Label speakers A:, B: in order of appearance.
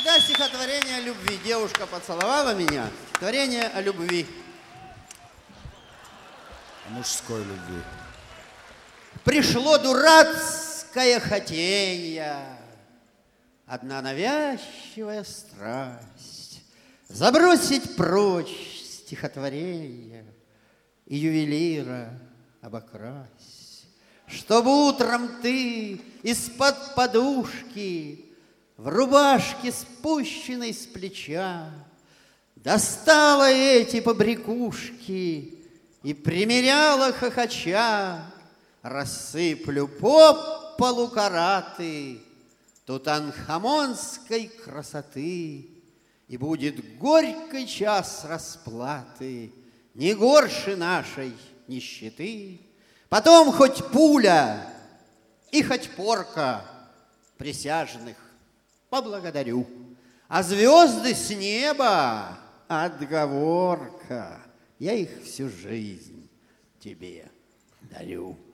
A: Всегда стихотворение о любви. Девушка поцеловала меня. Творение о любви.
B: О мужской любви.
A: Пришло дурацкое хотенье, одна навязчивая страсть, забросить прочь стихотворение и ювелира обокрасть, чтобы утром ты из-под подушки в рубашке, спущенной с плеча, достала эти побрякушки и примеряла хохоча. Рассыплю по полу караты тутанхамонской красоты, и будет горький час расплаты, не горше нашей нищеты. Потом хоть пуля и хоть порка присяжных поблагодарю, а звезды с неба отговорка, я их всю жизнь тебе дарю.